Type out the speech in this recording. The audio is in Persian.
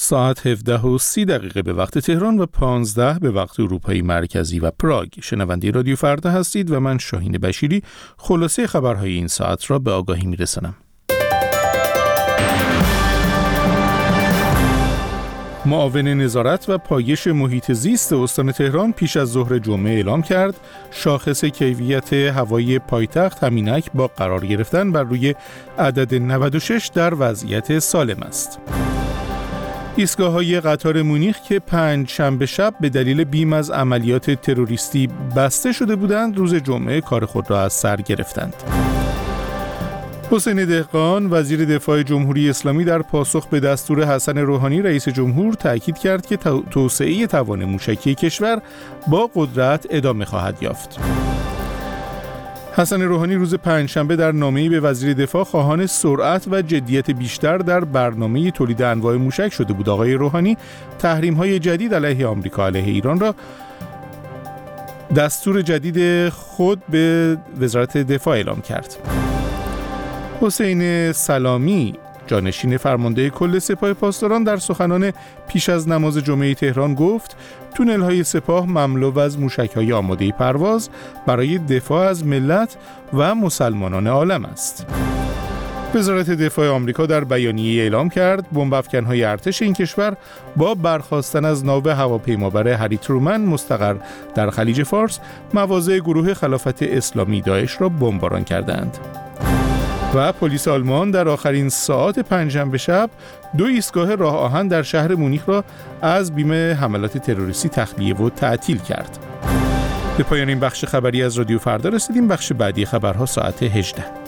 ساعت 17:30 به وقت تهران و 15 به وقت اروپای مرکزی و پراگ. شنونده رادیو فردا هستید و من شاهین بشیری خلاصه خبرهای این ساعت را به آگاهی میرسانم. معاون نظارت و پایش محیط زیست استان تهران پیش از ظهر جمعه اعلام کرد شاخص کیفیت هوایی پایتخت همینک با قرار گرفتن بر روی عدد 96 در وضعیت سالم است. ایستگاه‌های قطار مونیخ که پنجشنبه شب به دلیل بیم از عملیات تروریستی بسته شده بودند، روز جمعه کار خود را از سر گرفتند. حسین دهقان وزیر دفاع جمهوری اسلامی در پاسخ به دستور حسن روحانی رئیس جمهور تاکید کرد که توسعه توان موشکی کشور با قدرت ادامه خواهد یافت. حسن روحانی روز پنجشنبه در نامه‌ای به وزیر دفاع خواهان سرعت و جدیت بیشتر در برنامه تولید انواع موشک شده بود. آقای روحانی تحریم‌های جدید علیه آمریکا علیه ایران را دستور جدید خود به وزارت دفاع اعلام کرد. حسین سلامی جانشین فرمانده کل سپاه پاسداران در سخنان پیش از نماز جمعه تهران گفت تونل‌های سپاه مملو از موشک‌های آماده پرواز برای دفاع از ملت و مسلمانان عالم است. وزارت دفاع آمریکا در بیانیه اعلام کرد بمب‌افکن‌های ارتش این کشور با برخاستن از ناو هواپیمابر هری ترومن مستقر در خلیج فارس مواضع گروه خلافت اسلامی داعش را بمباران کردند. و پلیس آلمان در آخرین ساعات پنجشنبه شب 2 ایستگاه راه آهن در شهر مونیخ را از بیم حملات تروریستی تخلیه و تعطیل کرد. به پایان این بخش خبری از رادیو فردا رسیدیم. بخش بعدی خبرها ساعت 18.